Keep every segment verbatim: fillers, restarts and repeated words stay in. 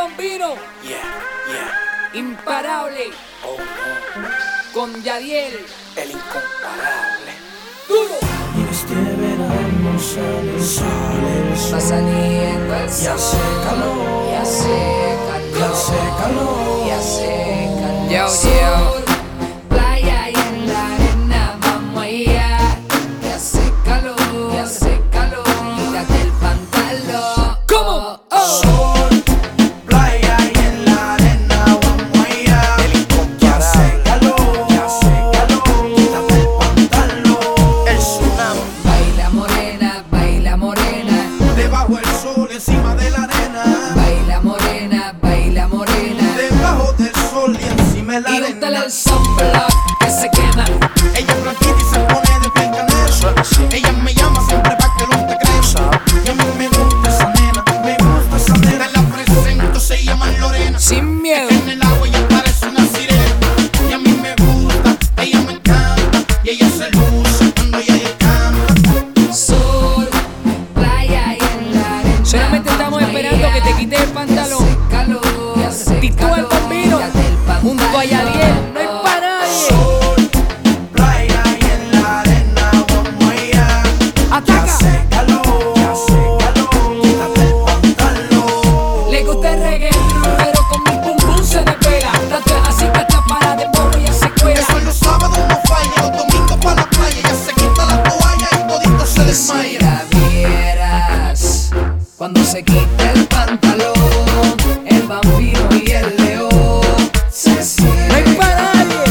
Bambino. Yeah, yeah. Imparable. Oh no. Con Yadiel. El incomparable. Duro. Y este verano sale el sol, el sol. Va saliendo el sol. Y hace calor. Y hace calor. Y hace calor. Y hace calor. Yo, Sol, playa y en la arena vamos allá. Y hace calor. Y hace calor. Quítate el pantalón. ¿Cómo? Oh. Sol, playa y en la arena vamos allá. El Y incomparable. hace calor. Y hace calor. Quítate el pantalón. El tsunami. Baila morena, baila morena. Debajo el sol, encima de la arena. Baila morena, baila morena. Debajo del sol y encima de la Y arena. úntale el sunblock que se quema. Ella es blanquita y se pone de piel canela. Ella me llama siempre pa' que no te creas. Y a mí me gusta esa nena, me gusta esa nena. Te la presento, se llama Lorena. Sin miedo. En el agua ella parece una sirena. Y a mí me gusta, ella me encanta. Y ella se luce cuando ella canta. Sol, playa y en la arena. Solamente estamos vamos esperando allá. que te quites el pantalón. Y hace calor. Y hace Titúa el calor. Bambino, Quítate el pantalón. junto a Yadiel. No hay pa' nadie. Sol, playa y en la arena vamos allá. Y Ataca. hace calor, y hace calor. Quítate el pantalón. Le gusta el reggaetón, pero con mi pum pum se despega. Tanto es así que está para de bobo y hace cuela. Eso en los sábados no falla, los domingos pa' la playa. Ella se quita la toalla y todito se Y si desmaya. la vieras cuando se quita el pantalón, el vampiro y el león se No hay sienten pa' nadie.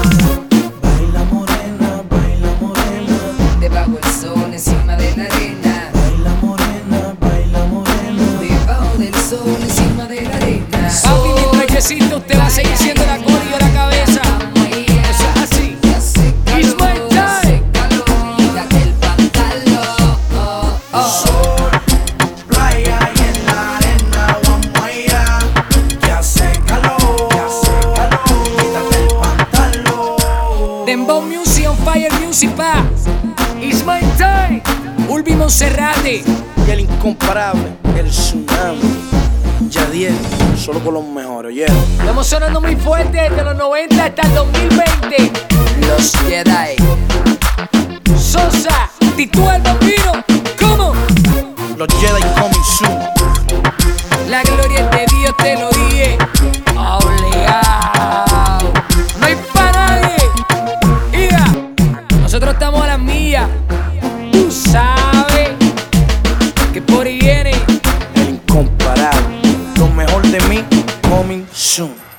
Baila morena, baila morena. debajo del sol, encima de la arena. Baila morena, baila morena. Debajo del sol, encima de la arena. Papi, mientras yo existo, usted va a seguir siendo la cola y yo la cabeza. Eso es así. It's my time. Quítate el pantalón. Oh, oh. Sol, playa y en la arena vamos allá. Que hace calor, que hace calor. Quítate el pantalón. Dembow Music on Fire Music, pa. It's my time. Ulvi Monserrate. Y el incomparable. El tsunami. Yadiel. Solo con los mejores, yeah. Estamos sonando muy fuerte desde los noventa hasta el dos mil veinte. Los Jedi. Sosa, Titúa el Bambino. ¿Cómo? Los Jedi coming soon. La gloria es de Dios, te lo dije. Obligado. No hay pa' nadie. Iga, nosotros estamos a las millas. Tú sabes que por ahí viene. El incomparable. Lo mejor de mí coming soon.